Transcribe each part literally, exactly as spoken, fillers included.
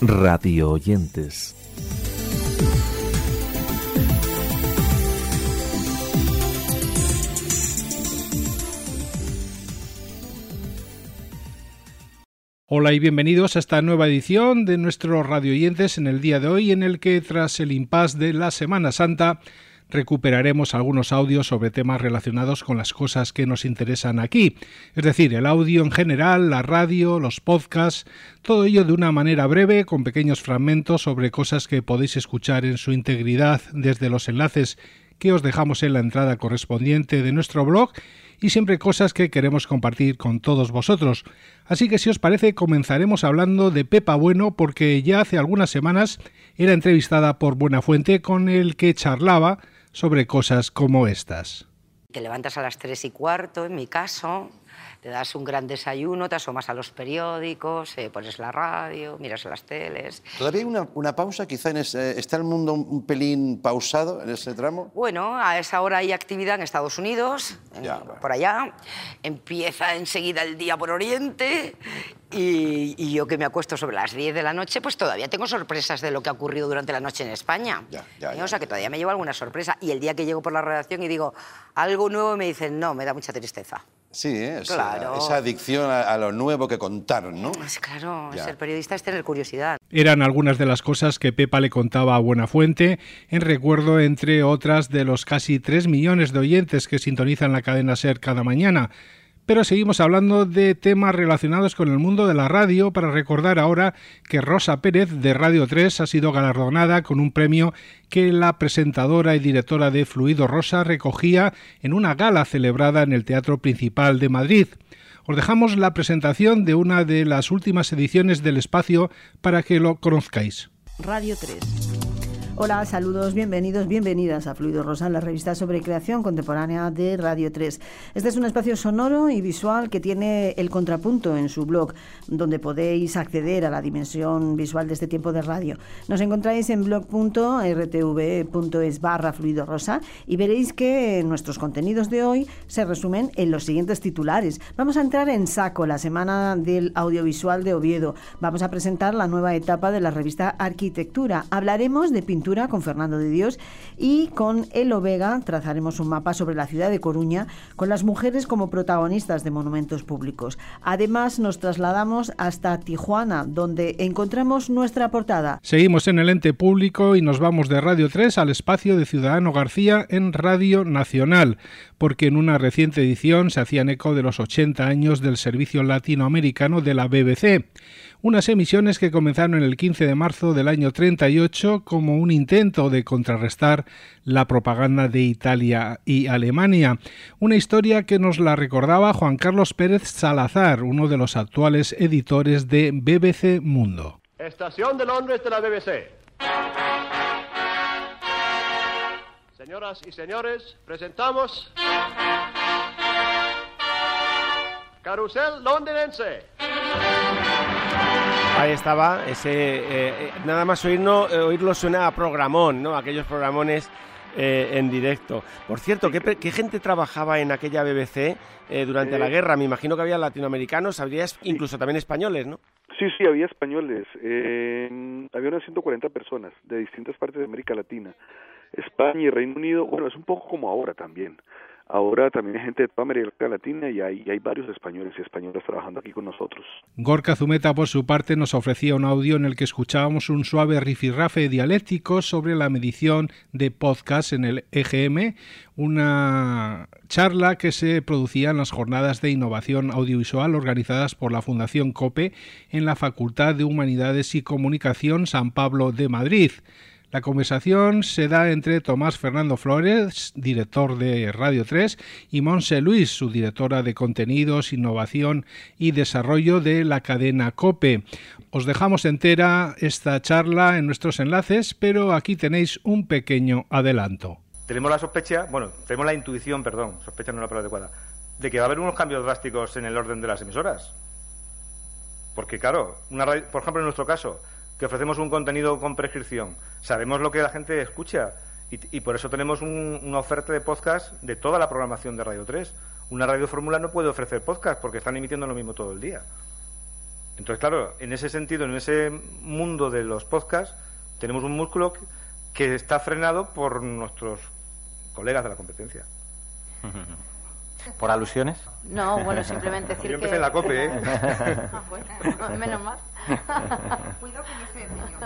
Radio oyentes. Hola y bienvenidos a esta nueva edición de nuestros Radio oyentes en el día de hoy, en el que tras el impasse de la Semana Santa recuperaremos algunos audios sobre temas relacionados con las cosas que nos interesan aquí, es decir, el audio en general, la radio, los podcasts, todo ello de una manera breve, con pequeños fragmentos sobre cosas que podéis escuchar en su integridad desde los enlaces que os dejamos en la entrada correspondiente de nuestro blog y siempre cosas que queremos compartir con todos vosotros. Así que si os parece comenzaremos hablando de Pepa Bueno, porque ya hace algunas semanas era entrevistada por Buenafuente, con el que charlaba sobre cosas como estas. Te levantas a las tres y cuarto, en mi caso, te das un gran desayuno, te asomas a los periódicos, eh, pones la radio, miras las teles. ¿Todavía hay una, una pausa? Quizá en ese, ¿está el mundo un, un pelín pausado en ese tramo? Bueno, a esa hora hay actividad en Estados Unidos, en, ya, bueno. por allá. Empieza enseguida el día por Oriente y, y yo que me acuesto sobre las diez de la noche, pues todavía tengo sorpresas de lo que ha ocurrido durante la noche en España. Ya, ya, ¿Eh? ya. O sea, que todavía me llevo alguna sorpresa. Y el día que llego por la redacción y digo algo nuevo, me dicen, no, me da mucha tristeza. Sí, ¿eh? esa, Claro. esa adicción a, a lo nuevo que contaron, ¿no? Pues claro, Ya. ser periodista es tener curiosidad. Eran algunas de las cosas que Pepa le contaba a Buenafuente, en recuerdo, entre otras, de los casi tres millones de oyentes que sintonizan la cadena SER cada mañana. Pero seguimos hablando de temas relacionados con el mundo de la radio, para recordar ahora que Rosa Pérez de Radio tres ha sido galardonada con un premio que la presentadora y directora de Fluido Rosa recogía en una gala celebrada en el Teatro Principal de Madrid. Os dejamos la presentación de una de las últimas ediciones del espacio para que lo conozcáis. Radio tres. Hola, saludos, bienvenidos, bienvenidas a Fluido Rosa, la revista sobre creación contemporánea de Radio tres. Este es un espacio sonoro y visual que tiene El Contrapunto en su blog, donde podéis acceder a la dimensión visual de este tiempo de radio. Nos encontráis en blog punto r t v punto es barra Fluido Rosa y veréis que nuestros contenidos de hoy se resumen en los siguientes titulares. Vamos a entrar en saco la semana del audiovisual de Oviedo. Vamos a presentar la nueva etapa de la revista Arquitectura. Hablaremos de pintura con Fernando de Dios y con Elo Vega trazaremos un mapa sobre la ciudad de Coruña con las mujeres como protagonistas de monumentos públicos. Además nos trasladamos hasta Tijuana, donde encontramos nuestra portada. Seguimos en el ente público y nos vamos de Radio tres al espacio de Ciudadano García en Radio Nacional, porque en una reciente edición se hacían eco de los ochenta años del servicio latinoamericano de la B B C. Unas emisiones que comenzaron el quince de marzo del año treinta y ocho como un intento de contrarrestar la propaganda de Italia y Alemania. Una historia que nos la recordaba Juan Carlos Pérez Salazar, uno de los actuales editores de B B C Mundo. Estación de Londres de la B B C. Señoras y señores, presentamos Carrusel Londinense. Ahí estaba, ese eh, nada más oírlo, eh, oírlo suena a programón, ¿no? Aquellos programones eh, en directo. Por cierto, ¿qué, ¿qué gente trabajaba en aquella B B C eh, durante eh, la guerra? Me imagino que había latinoamericanos, habría incluso también españoles, ¿no? Sí, sí, había españoles. Eh, había unas ciento cuarenta personas de distintas partes de América Latina. España y Reino Unido, bueno, es un poco como ahora también. Ahora también hay gente de toda América Latina y hay, y hay varios españoles y españolas trabajando aquí con nosotros. Gorka Zumeta, por su parte, nos ofrecía un audio en el que escuchábamos un suave rifirrafe dialéctico sobre la medición de podcast en el E G M, una charla que se producía en las jornadas de innovación audiovisual organizadas por la Fundación COPE en la Facultad de Humanidades y Comunicación San Pablo de Madrid. La conversación se da entre Tomás Fernando Flores, director de Radio tres, y Montse Luis, su directora de contenidos, innovación y desarrollo de la cadena COPE. Os dejamos entera esta charla en nuestros enlaces, pero aquí tenéis un pequeño adelanto. Tenemos la sospecha, bueno, tenemos la intuición, perdón, sospecha no es la palabra adecuada, de que va a haber unos cambios drásticos en el orden de las emisoras. Porque claro, una radio, por ejemplo en nuestro caso, que ofrecemos un contenido con prescripción, sabemos lo que la gente escucha y, y por eso tenemos un, una oferta de podcast de toda la programación de Radio tres. Una radio fórmula no puede ofrecer podcast porque están emitiendo lo mismo todo el día. Entonces, claro, en ese sentido, en ese mundo de los podcasts, tenemos un músculo que está frenado por nuestros colegas de la competencia. ¿Por alusiones? No, bueno, simplemente decir que... Yo empecé en la COPE, ¿eh? Ah, bueno, menos mal. Cuidado que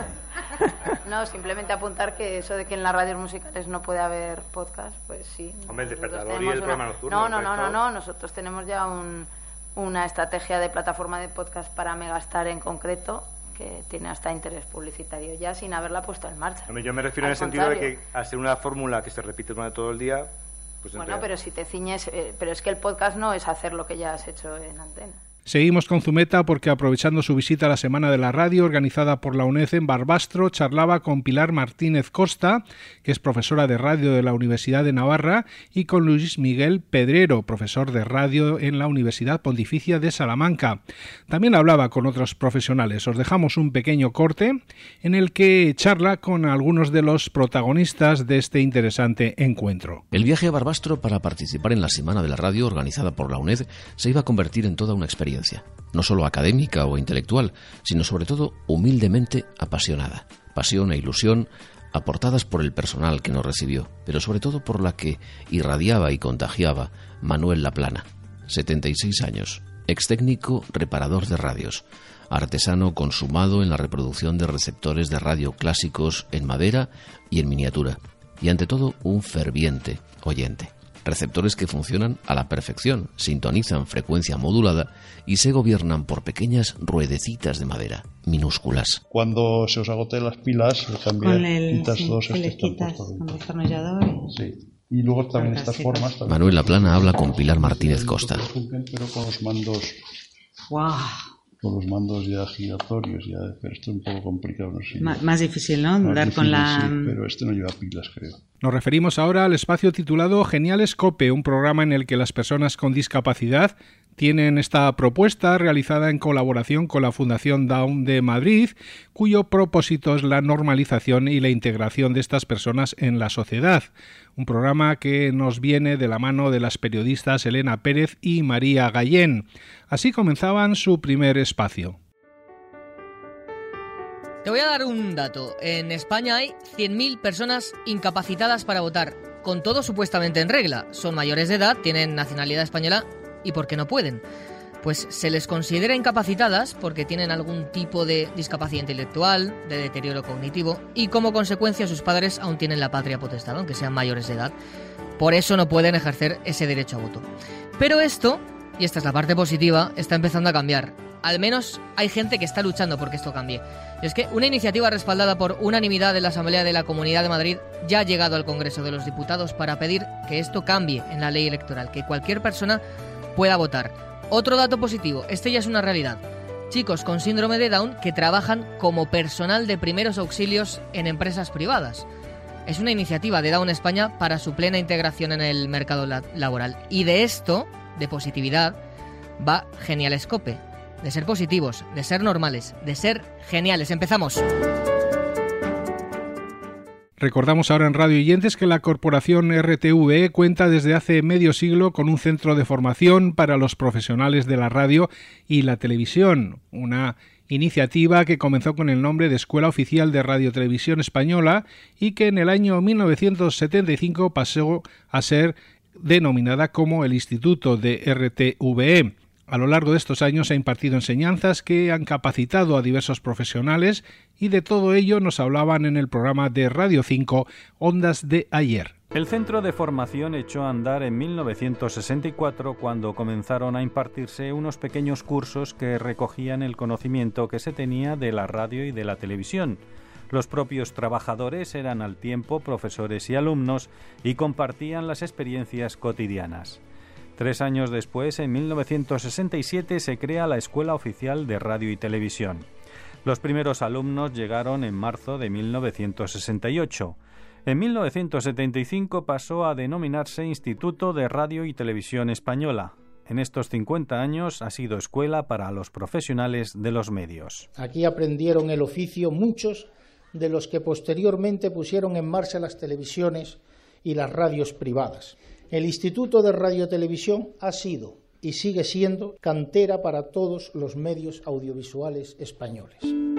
me No, simplemente apuntar que eso de que en las radios musicales no puede haber podcast, pues sí. Hombre, el despertador y el una... programa nocturno. No, no, no, no, no, nosotros tenemos ya un, una estrategia de plataforma de podcast para Megastar en concreto, que tiene hasta interés publicitario ya sin haberla puesto en marcha. Hombre, yo me refiero Al en el sentido contrario. de que al ser una fórmula que se repite durante todo el día... Pues bueno, pero si te ciñes, eh, pero es que el podcast no es hacer lo que ya has hecho en antena. Seguimos con Zumeta porque, aprovechando su visita a la Semana de la Radio organizada por la UNED en Barbastro, charlaba con Pilar Martínez Costa, que es profesora de radio de la Universidad de Navarra, y con Luis Miguel Pedrero, profesor de radio en la Universidad Pontificia de Salamanca. También hablaba con otros profesionales. Os dejamos un pequeño corte en el que charla con algunos de los protagonistas de este interesante encuentro. El viaje a Barbastro para participar en la Semana de la Radio organizada por la UNED se iba a convertir en toda una experiencia. No solo académica o intelectual, sino sobre todo humildemente apasionada. Pasión e ilusión aportadas por el personal que nos recibió, pero sobre todo por la que irradiaba y contagiaba Manuel Laplana, setenta y seis años, ex técnico reparador de radios, artesano consumado en la reproducción de receptores de radio clásicos en madera y en miniatura, y ante todo un ferviente oyente. Receptores que funcionan a la perfección, sintonizan frecuencia modulada y se gobiernan por pequeñas ruedecitas de madera, minúsculas. Cuando se os agoten las pilas, cambiar, con el, quitas sí, todos que le estos quitas puestos con destornillador. Sí. Y luego también estas sí, formas. También. Manuel Laplana habla con Pilar Martínez Costa. Pero con los mandos... ¡Wow! Con los mandos ya giratorios, ya, pero esto es un poco complicado. No sé, M- más difícil, ¿no? Más Dar difícil, con la... sí, pero este no lleva pilas, creo. Nos referimos ahora al espacio titulado Geniales Cope, un programa en el que las personas con discapacidad tienen esta propuesta realizada en colaboración con la Fundación Down de Madrid, cuyo propósito es la normalización y la integración de estas personas en la sociedad. Un programa que nos viene de la mano de las periodistas Elena Pérez y María Gallén. Así comenzaban su primer espacio. Te voy a dar un dato. En España hay cien mil personas incapacitadas para votar, con todo supuestamente en regla. Son mayores de edad, tienen nacionalidad española y ¿por qué no pueden? Pues se les considera incapacitadas porque tienen algún tipo de discapacidad intelectual, de deterioro cognitivo y como consecuencia sus padres aún tienen la patria potestad, aunque sean mayores de edad. Por eso no pueden ejercer ese derecho a voto. Pero esto, y esta es la parte positiva, está empezando a cambiar. Al menos hay gente que está luchando porque esto cambie. Y es que una iniciativa respaldada por unanimidad de la Asamblea de la Comunidad de Madrid ya ha llegado al Congreso de los Diputados para pedir que esto cambie en la ley electoral, que cualquier persona pueda votar. Otro dato positivo, este ya es una realidad. Chicos con síndrome de Down que trabajan como personal de primeros auxilios en empresas privadas. Es una iniciativa de Down España para su plena integración en el mercado la- laboral. Y de esto, de positividad, va Geniales Cope. De ser positivos, de ser normales, de ser geniales. ¡Empezamos! Recordamos ahora en Radio Oyentes que la corporación R T V E cuenta desde hace medio siglo con un centro de formación para los profesionales de la radio y la televisión, una iniciativa que comenzó con el nombre de Escuela Oficial de Radio-Televisión Española y que en el año mil novecientos setenta y cinco pasó a ser denominada como el Instituto de R T V E. A lo largo de estos años ha impartido enseñanzas que han capacitado a diversos profesionales y de todo ello nos hablaban en el programa de Radio cinco Ondas de Ayer. El centro de formación echó a andar en mil novecientos sesenta y cuatro cuando comenzaron a impartirse unos pequeños cursos que recogían el conocimiento que se tenía de la radio y de la televisión. Los propios trabajadores eran al tiempo profesores y alumnos y compartían las experiencias cotidianas. Tres años después, en mil novecientos sesenta y siete, se crea la Escuela Oficial de Radio y Televisión. Los primeros alumnos llegaron en marzo de mil novecientos sesenta y ocho. En mil novecientos setenta y cinco pasó a denominarse Instituto de Radio y Televisión Española. En estos cincuenta años ha sido escuela para los profesionales de los medios. Aquí aprendieron el oficio muchos de los que posteriormente pusieron en marcha las televisiones y las radios privadas. El Instituto de Radio y Televisión ha sido y sigue siendo cantera para todos los medios audiovisuales españoles.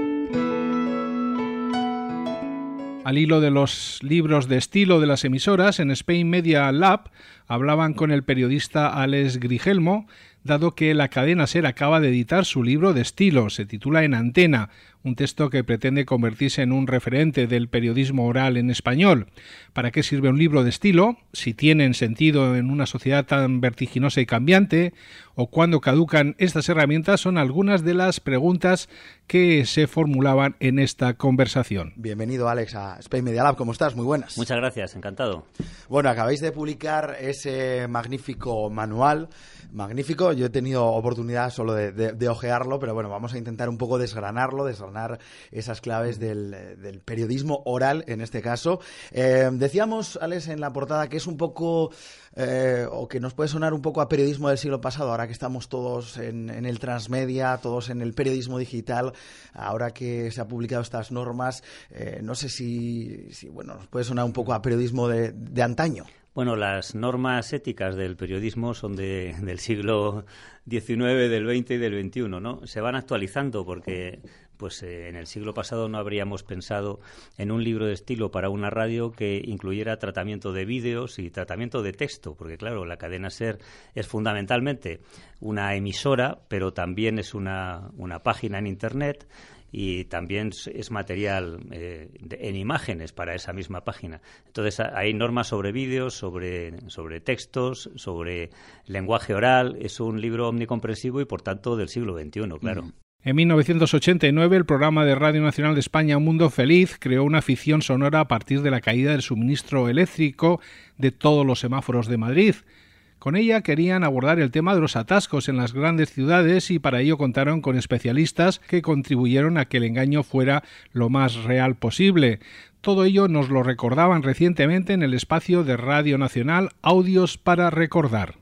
Al hilo de los libros de estilo de las emisoras, en Spain Media Lab hablaban con el periodista Alex Grigelmo, dado que la cadena SER acaba de editar su libro de estilo. Se titula En Antena, un texto que pretende convertirse en un referente del periodismo oral en español. ¿Para qué sirve un libro de estilo? Si tienen sentido en una sociedad tan vertiginosa y cambiante, o cuándo caducan estas herramientas, son algunas de las preguntas que se formulaban en esta conversación. Bienvenido, Alex, a Spain Media Lab. ¿Cómo estás? Muy buenas. Muchas gracias, encantado. Bueno, acabáis de publicar ese magnífico manual. Magnífico, yo he tenido oportunidad solo de, de, de ojearlo, pero bueno, vamos a intentar un poco desgranarlo, desgranar esas claves del, del periodismo oral, en este caso. Eh, decíamos, Alex, en la portada que es un poco, eh, o que nos puede sonar un poco a periodismo del siglo pasado, ahora que estamos todos en, en el transmedia, todos en el periodismo digital, ahora que se han publicado estas normas, eh, no sé si, si, bueno, nos puede sonar un poco a periodismo de, de antaño. Bueno, las normas éticas del periodismo son de, del siglo diecinueve, del veinte y del veintiuno, ¿no? Se van actualizando porque pues eh, en el siglo pasado no habríamos pensado en un libro de estilo para una radio que incluyera tratamiento de vídeos y tratamiento de texto, porque claro, la cadena SER es fundamentalmente una emisora, pero también es una, una página en Internet, y también es material eh, de, en imágenes para esa misma página. Entonces hay normas sobre vídeos, sobre, sobre textos, sobre lenguaje oral. Es un libro omnicomprensivo y por tanto del siglo veintiuno, claro. Mm. En mil novecientos ochenta y nueve, el programa de Radio Nacional de España Un Mundo Feliz creó una ficción sonora a partir de la caída del suministro eléctrico de todos los semáforos de Madrid. Con ella querían abordar el tema de los atascos en las grandes ciudades y para ello contaron con especialistas que contribuyeron a que el engaño fuera lo más real posible. Todo ello nos lo recordaban recientemente en el espacio de Radio Nacional Audios para Recordar.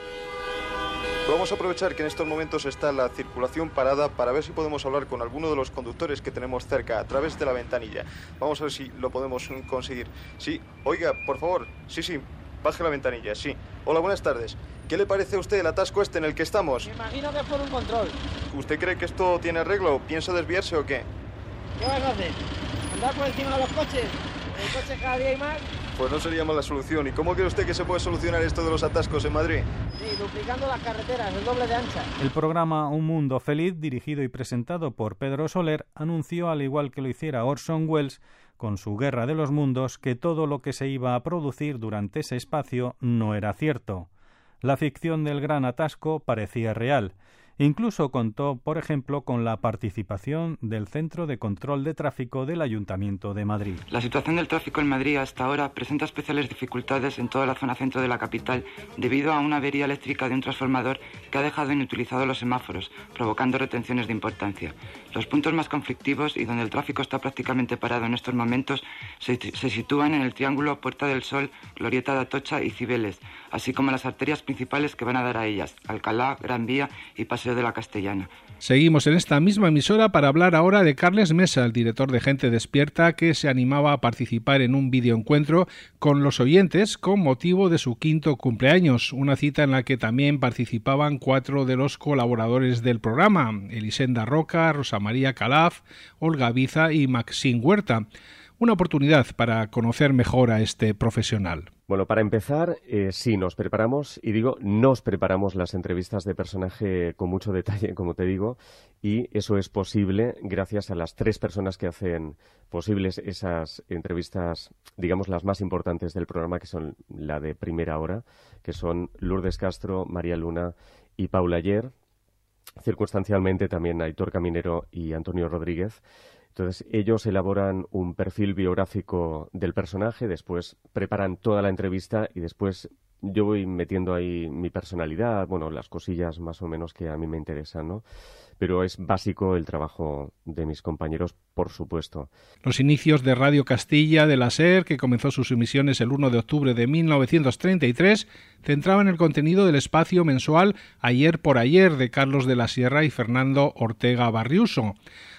Vamos a aprovechar que en estos momentos está la circulación parada para ver si podemos hablar con alguno de los conductores que tenemos cerca a través de la ventanilla. Vamos a ver si lo podemos conseguir. Sí, oiga, por favor, sí, sí. Baje la ventanilla, sí. Hola, buenas tardes. ¿Qué le parece a usted el atasco este en el que estamos? Me imagino que es por un control. ¿Usted cree que esto tiene arreglo? ¿Piensa desviarse o qué? ¿Qué vas a hacer? ¿Andar por encima de los coches? ¿El coche cada día hay más? Pues no sería mala solución. ¿Y cómo cree usted que se puede solucionar esto de los atascos en Madrid? Sí, duplicando las carreteras, el doble de ancha. El programa Un Mundo Feliz, dirigido y presentado por Pedro Soler, anunció, al igual que lo hiciera Orson Welles, con su Guerra de los Mundos, que todo lo que se iba a producir durante ese espacio no era cierto. La ficción del gran atasco parecía real. Incluso contó, por ejemplo, con la participación del Centro de Control de Tráfico del Ayuntamiento de Madrid. La situación del tráfico en Madrid hasta ahora presenta especiales dificultades en toda la zona centro de la capital debido a una avería eléctrica de un transformador que ha dejado inutilizados los semáforos, provocando retenciones de importancia. Los puntos más conflictivos y donde el tráfico está prácticamente parado en estos momentos se, se sitúan en el triángulo Puerta del Sol, Glorieta de Atocha y Cibeles, así como las arterias principales que van a dar a ellas, Alcalá, Gran Vía y Paseo de la Castellana. Seguimos en esta misma emisora para hablar ahora de Carles Mesa, el director de Gente Despierta, que se animaba a participar en un videoencuentro con los oyentes con motivo de su quinto cumpleaños, una cita en la que también participaban cuatro de los colaboradores del programa, Elisenda Roca, Rosa María Calaf, Olga Biza y Maxine Huerta. Una oportunidad para conocer mejor a este profesional. Bueno, para empezar, eh, sí, nos preparamos, y digo, nos preparamos las entrevistas de personaje con mucho detalle, como te digo, y eso es posible gracias a las tres personas que hacen posibles esas entrevistas, digamos, las más importantes del programa, que son la de primera hora, que son Lourdes Castro, María Luna y Paula Ayer, circunstancialmente también Aitor Caminero y Antonio Rodríguez. Entonces, ellos elaboran un perfil biográfico del personaje, después preparan toda la entrevista y después yo voy metiendo ahí mi personalidad, bueno, las cosillas más o menos que a mí me interesan, ¿no? Pero es básico el trabajo de mis compañeros, por supuesto. Los inicios de Radio Castilla de la SER, que comenzó sus emisiones el uno de octubre de mil novecientos treinta y tres, centraban el contenido del espacio mensual Ayer por Ayer de Carlos de la Sierra y Fernando Ortega Barriuso.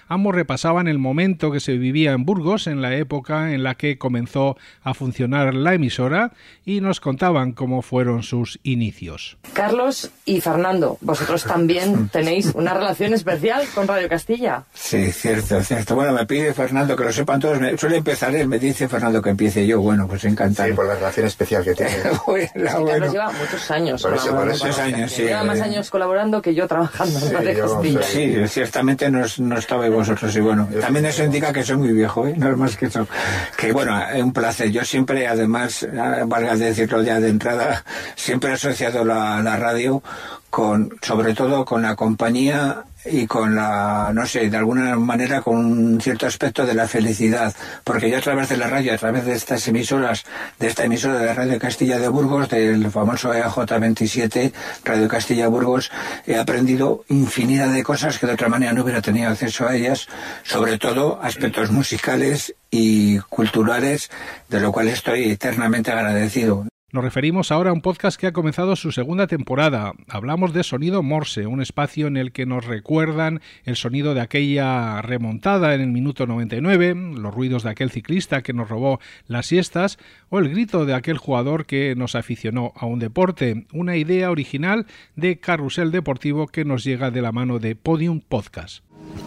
Ambos repasaban el momento que se vivía en Burgos en la época en la que comenzó a funcionar la emisora y nos contaban cómo fueron sus inicios. Carlos y Fernando, vosotros también tenéis una relación especial con Radio Castilla. Sí, cierto, cierto. Bueno, me pide Fernando que lo sepan todos. Me, suele empezar él, me dice Fernando que empiece yo. Bueno, pues encantado. Sí, por la relación especial que tiene. bueno, sí, Carlos bueno. lleva muchos años. Por eso, por eso. Muchos años, sí. Lleva más años colaborando que yo trabajando en sí, Radio yo, Castilla. Sí, ciertamente no, no estabais vosotros. Y bueno, también eso indica que soy muy viejo, ¿eh? No es más que eso. Que bueno, es un placer. Yo siempre, además, valga decirlo ya de entrada, siempre he asociado la, la radio con, sobre todo con la compañía y con la, no sé, de alguna manera con un cierto aspecto de la felicidad, porque yo a través de la radio, a través de estas emisoras, de esta emisora de Radio Castilla de Burgos, del famoso E A J veintisiete, Radio Castilla Burgos, he aprendido infinidad de cosas que de otra manera no hubiera tenido acceso a ellas, sobre todo aspectos musicales y culturales, de lo cual estoy eternamente agradecido. Nos referimos ahora a un podcast que ha comenzado su segunda temporada. Hablamos de Sonido Morse, un espacio en el que nos recuerdan el sonido de aquella remontada en el minuto noventa y nueve, los ruidos de aquel ciclista que nos robó las siestas o el grito de aquel jugador que nos aficionó a un deporte. Una idea original de Carrusel Deportivo que nos llega de la mano de Podium Podcast.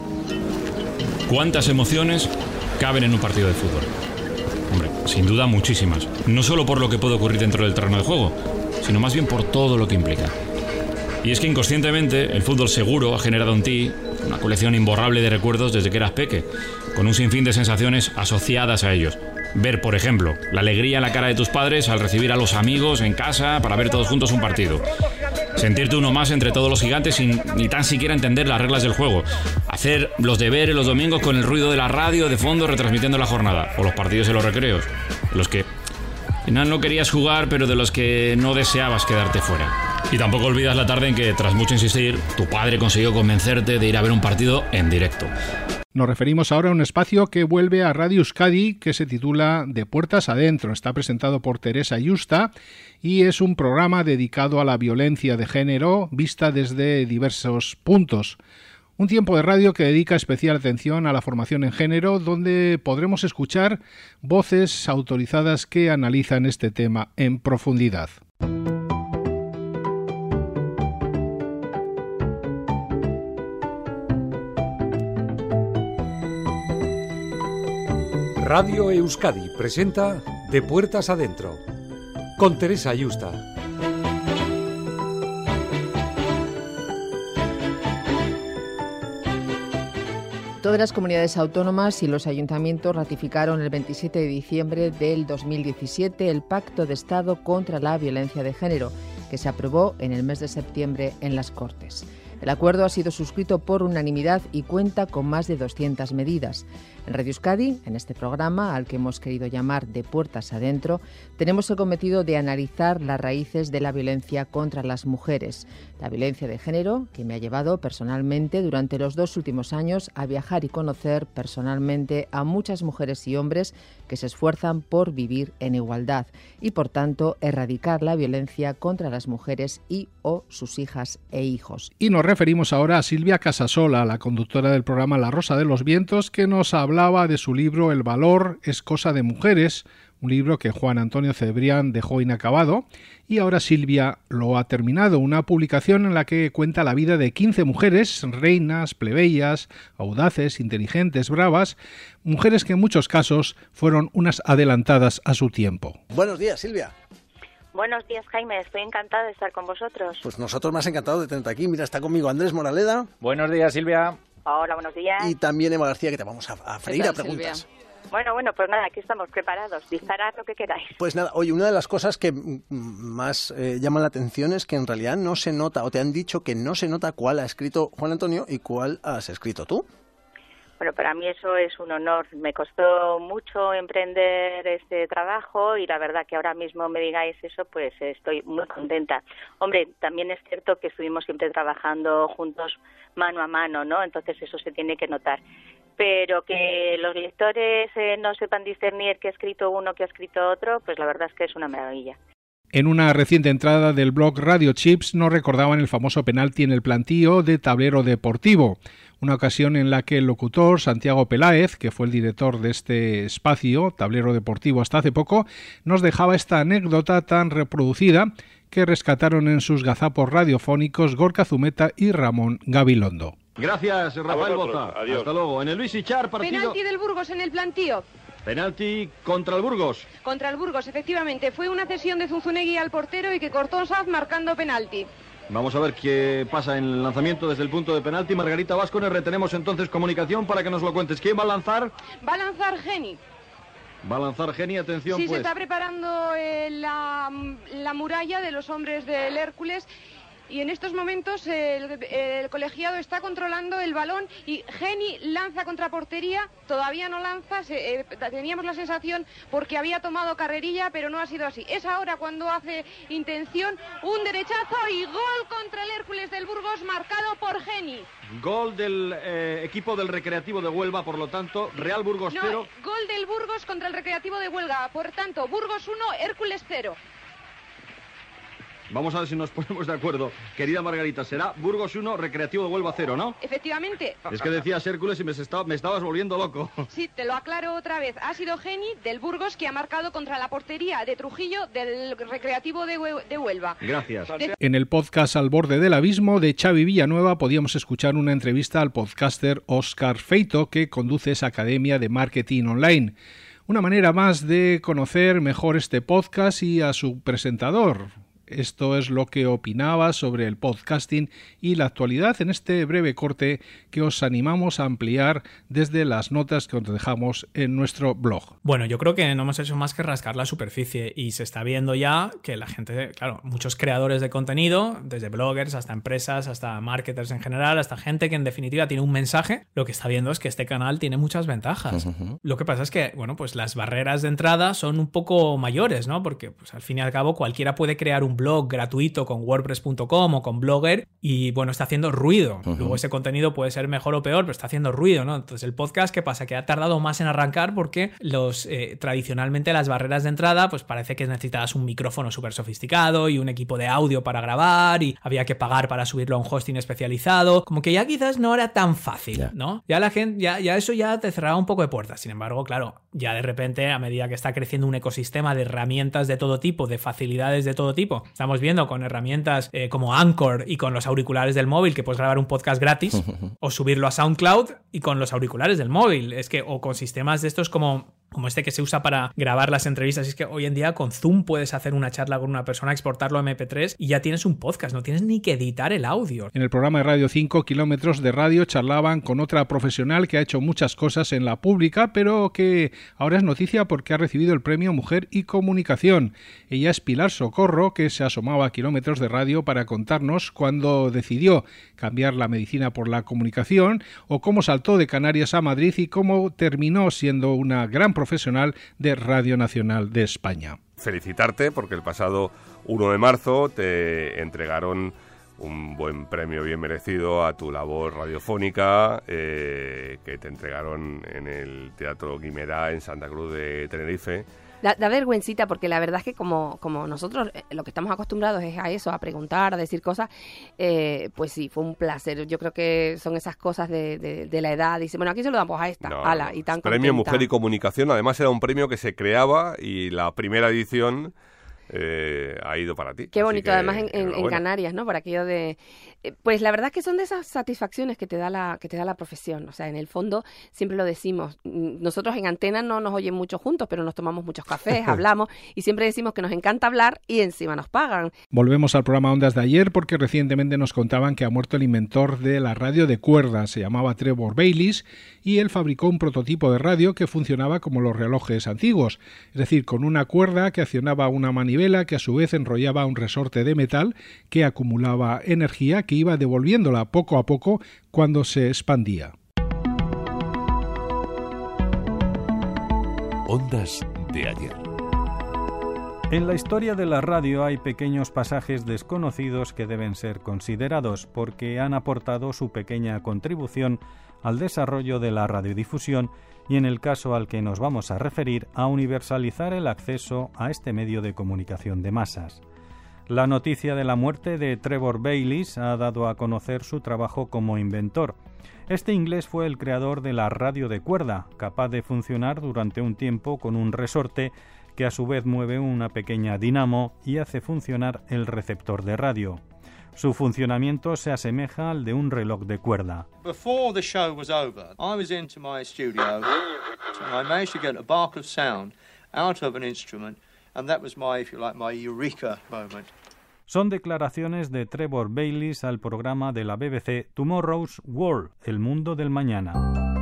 ¿Cuántas emociones caben en un partido de fútbol? Hombre, sin duda muchísimas. No solo por lo que puede ocurrir dentro del terreno de juego, sino más bien por todo lo que implica. Y es que inconscientemente el fútbol seguro ha generado en ti una colección imborrable de recuerdos desde que eras peque, con un sinfín de sensaciones asociadas a ellos. Ver, por ejemplo, la alegría en la cara de tus padres al recibir a los amigos en casa para ver todos juntos un partido. Sentirte uno más entre todos los gigantes sin ni tan siquiera entender las reglas del juego. Hacer los deberes los domingos con el ruido de la radio de fondo retransmitiendo la jornada. O los partidos en los recreos. Los que al final no querías jugar, pero de los que no deseabas quedarte fuera. Y tampoco olvidas la tarde en que, tras mucho insistir, tu padre consiguió convencerte de ir a ver un partido en directo. Nos referimos ahora a un espacio que vuelve a Radio Euskadi que se titula De Puertas Adentro. Está presentado por Teresa Yusta y es un programa dedicado a la violencia de género vista desde diversos puntos. Un tiempo de radio que dedica especial atención a la formación en género, donde podremos escuchar voces autorizadas que analizan este tema en profundidad. Radio Euskadi presenta De Puertas Adentro, con Teresa Ayusta. Todas las comunidades autónomas y los ayuntamientos ratificaron el veintisiete de diciembre del dos mil diecisiete el Pacto de Estado contra la Violencia de Género, que se aprobó en el mes de septiembre en las Cortes. El acuerdo ha sido suscrito por unanimidad y cuenta con más de doscientas medidas. En Radio Euskadi, en este programa, al que hemos querido llamar De Puertas Adentro, tenemos el cometido de analizar las raíces de la violencia contra las mujeres. La violencia de género, que me ha llevado personalmente durante los dos últimos años a viajar y conocer personalmente a muchas mujeres y hombres que se esfuerzan por vivir en igualdad y, por tanto, erradicar la violencia contra las mujeres y o sus hijas e hijos. Y nos referimos ahora a Silvia Casasola, la conductora del programa La Rosa de los Vientos, que nos hablaba de su libro El valor es cosa de mujeres, un libro que Juan Antonio Cebrián dejó inacabado, y ahora Silvia lo ha terminado, una publicación en la que cuenta la vida de quince mujeres, reinas, plebeyas, audaces, inteligentes, bravas, mujeres que en muchos casos fueron unas adelantadas a su tiempo. Buenos días, Silvia. Buenos días, Jaime. Estoy encantada de estar con vosotros. Pues nosotros más encantados de tenerte aquí. Mira, está conmigo Andrés Moraleda. Buenos días, Silvia. Hola, buenos días. Y también Eva García, que te vamos a, a freír a preguntas. Silvia? Bueno, bueno, pues nada, aquí estamos preparados. Disparad lo que queráis. Pues nada, oye, una de las cosas que más eh, llaman la atención es que en realidad no se nota, o te han dicho que no se nota cuál ha escrito Juan Antonio y cuál has escrito tú. Bueno, para mí eso es un honor. Me costó mucho emprender este trabajo y la verdad que ahora mismo me digáis eso, pues estoy muy contenta. Hombre, también es cierto que estuvimos siempre trabajando juntos mano a mano, ¿no? Entonces eso se tiene que notar. Pero que los lectores eh, no sepan discernir qué ha escrito uno, qué ha escrito otro, pues la verdad es que es una maravilla. En una reciente entrada del blog Radio Chips nos recordaban el famoso penalti en el plantío de Tablero Deportivo, una ocasión en la que el locutor Santiago Peláez, que fue el director de este espacio, Tablero Deportivo hasta hace poco, nos dejaba esta anécdota tan reproducida que rescataron en sus gazapos radiofónicos Gorka Zumeta y Ramón Gabilondo. Gracias, Rafael Boza. Hasta luego. En el Luis Ichar, partido... Penalti del Burgos en el plantío. Penalti contra el Burgos. Contra el Burgos, efectivamente. Fue una cesión de Zunzunegui al portero y que cortó Saz marcando penalti. Vamos a ver qué pasa en el lanzamiento desde el punto de penalti. Margarita Vázquez, retenemos entonces comunicación para que nos lo cuentes. ¿Quién va a lanzar? Va a lanzar Geni. Va a lanzar Geni, atención sí, pues. Sí, se está preparando eh, la, la muralla de los hombres del Hércules. Y en estos momentos el, el colegiado está controlando el balón y Geni lanza contra portería, todavía no lanza, se, eh, teníamos la sensación porque había tomado carrerilla, pero no ha sido así. Es ahora cuando hace intención, un derechazo y gol contra el Hércules del Burgos marcado por Geni. Gol del eh, equipo del Recreativo de Huelva, por lo tanto, Real Burgos cero. No, gol del Burgos contra el Recreativo de Huelva, por tanto, Burgos uno, Hércules cero. Vamos a ver si nos ponemos de acuerdo. Querida Margarita, será Burgos uno, Recreativo de Huelva cero, ¿no? Efectivamente. Es que decías Hércules y me, estaba, me estabas volviendo loco. Sí, te lo aclaro otra vez. Ha sido Geni del Burgos que ha marcado contra la portería de Trujillo del Recreativo de, de Huelva. Gracias. De... En el podcast Al Borde del Abismo de Xavi Villanueva podíamos escuchar una entrevista al podcaster Óscar Feito, que conduce esa academia de marketing online. Una manera más de conocer mejor este podcast y a su presentador. Esto es lo que opinaba sobre el podcasting y la actualidad en este breve corte que os animamos a ampliar desde las notas que os dejamos en nuestro blog. Bueno, yo creo que no hemos hecho más que rascar la superficie y se está viendo ya que la gente, claro, muchos creadores de contenido, desde bloggers hasta empresas, hasta marketers en general, hasta gente que en definitiva tiene un mensaje, lo que está viendo es que este canal tiene muchas ventajas. Uh-huh. Lo que pasa es que, bueno, pues las barreras de entrada son un poco mayores, ¿no? Porque pues, al fin y al cabo cualquiera puede crear un blog blog gratuito con WordPress punto com o con Blogger y bueno, está haciendo ruido. Uh-huh. Luego ese contenido puede ser mejor o peor, pero está haciendo ruido, ¿no? Entonces el podcast, ¿qué pasa? Que ha tardado más en arrancar porque los eh, tradicionalmente las barreras de entrada, pues parece que necesitabas un micrófono súper sofisticado y un equipo de audio para grabar y había que pagar para subirlo a un hosting especializado. Como que ya quizás no era tan fácil, yeah. ¿no? Ya la gente, ya, ya eso ya te cerraba un poco de puertas. Sin embargo, claro, ya de repente, a medida que está creciendo un ecosistema de herramientas de todo tipo, de facilidades de todo tipo, estamos viendo con herramientas eh, como Anchor y con los auriculares del móvil que puedes grabar un podcast gratis o subirlo a SoundCloud y con los auriculares del móvil. Es que, o con sistemas de estos como... como este que se usa para grabar las entrevistas. Es que hoy en día con Zoom puedes hacer una charla con una persona, exportarlo a eme pe tres y ya tienes un podcast, no tienes ni que editar el audio. En el programa de Radio cinco Kilómetros de Radio charlaban con otra profesional que ha hecho muchas cosas en la pública, pero que ahora es noticia porque ha recibido el premio Mujer y Comunicación. Ella es Pilar Socorro, que se asomaba a Kilómetros de Radio para contarnos cuándo decidió cambiar la medicina por la comunicación o cómo saltó de Canarias a Madrid y cómo terminó siendo una gran profesional de Radio Nacional de España. Felicitarte porque el pasado uno de marzo te entregaron un buen premio bien merecido a tu labor radiofónica eh, que te entregaron en el Teatro Guimerá en Santa Cruz de Tenerife. Da, da vergüencita porque la verdad es que como, como nosotros eh, lo que estamos acostumbrados es a eso, a preguntar, a decir cosas, eh, pues sí, fue un placer. Yo creo que son esas cosas de, de, de la edad. Dice, bueno, aquí se lo damos a esta, no, ala, y tan Premio contenta. Mujer y Comunicación, además era un premio que se creaba y la primera edición... Eh, ha ido para ti. Qué bonito, que, además en, en, en Canarias, ¿no? Por aquello de... Eh, pues la verdad es que son de esas satisfacciones que te da la que te da la profesión. O sea, en el fondo, siempre lo decimos. Nosotros en Antena no nos oyen mucho juntos, pero nos tomamos muchos cafés, hablamos, y siempre decimos que nos encanta hablar y encima nos pagan. Volvemos al programa Ondas de ayer porque recientemente nos contaban que ha muerto el inventor de la radio de cuerdas. Se llamaba Trevor Bayliss y él fabricó un prototipo de radio que funcionaba como los relojes antiguos. Es decir, con una cuerda que accionaba una manivela que a su vez enrollaba un resorte de metal que acumulaba energía que iba devolviéndola poco a poco cuando se expandía. Ondas de ayer. En la historia de la radio hay pequeños pasajes desconocidos que deben ser considerados porque han aportado su pequeña contribución al desarrollo de la radiodifusión y en el caso al que nos vamos a referir, a universalizar el acceso a este medio de comunicación de masas. La noticia de la muerte de Trevor Bayliss ha dado a conocer su trabajo como inventor. Este inglés fue el creador de la radio de cuerda, capaz de funcionar durante un tiempo con un resorte que a su vez mueve una pequeña dinamo y hace funcionar el receptor de radio. Su funcionamiento se asemeja al de un reloj de cuerda. Before the show was over, I was into my studio and I managed to get a bark of sound out of an instrument, and that was my, if you like, my eureka moment. Son declaraciones de Trevor Bayliss al programa de la B B C Tomorrow's World, El Mundo del Mañana.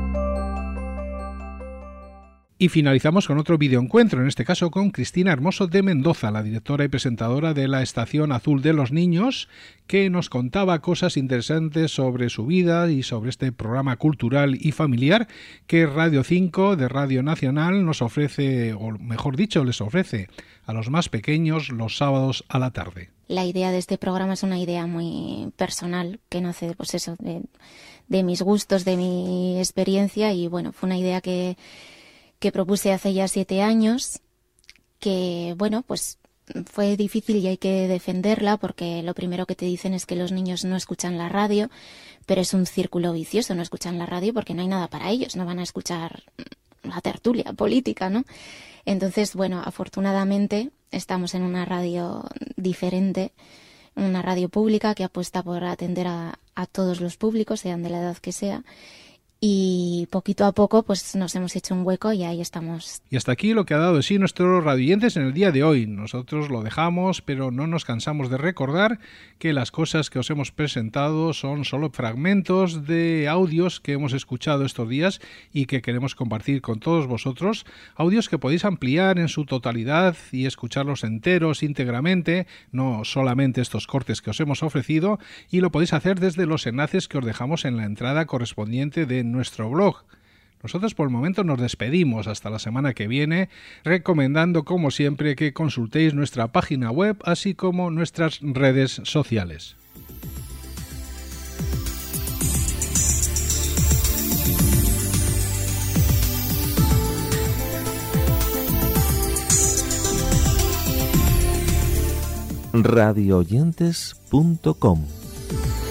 Y finalizamos con otro videoencuentro, en este caso con Cristina Hermoso de Mendoza, la directora y presentadora de la Estación Azul de los Niños, que nos contaba cosas interesantes sobre su vida y sobre este programa cultural y familiar que Radio cinco de Radio Nacional nos ofrece, o mejor dicho, les ofrece a los más pequeños los sábados a la tarde. La idea de este programa es una idea muy personal, que nace, pues eso, de, de mis gustos, de mi experiencia, y bueno, fue una idea que que propuse hace ya siete años, que, bueno, pues fue difícil y hay que defenderla porque lo primero que te dicen es que los niños no escuchan la radio, pero es un círculo vicioso, no escuchan la radio porque no hay nada para ellos, no van a escuchar la tertulia política, ¿no? Entonces, bueno, afortunadamente estamos en una radio diferente, una radio pública que apuesta por atender a, a todos los públicos, sean de la edad que sea. Y poquito a poco pues nos hemos hecho un hueco y ahí estamos. Y hasta aquí lo que ha dado de sí nuestros radioyentes en el día de hoy. Nosotros lo dejamos, pero no nos cansamos de recordar que las cosas que os hemos presentado son solo fragmentos de audios que hemos escuchado estos días y que queremos compartir con todos vosotros. Audios que podéis ampliar en su totalidad y escucharlos enteros, íntegramente, no solamente estos cortes que os hemos ofrecido, y lo podéis hacer desde los enlaces que os dejamos en la entrada correspondiente de nuestro blog. Nosotros por el momento nos despedimos hasta la semana que viene, recomendando como siempre que consultéis nuestra página web así como nuestras redes sociales. radio oyentes punto com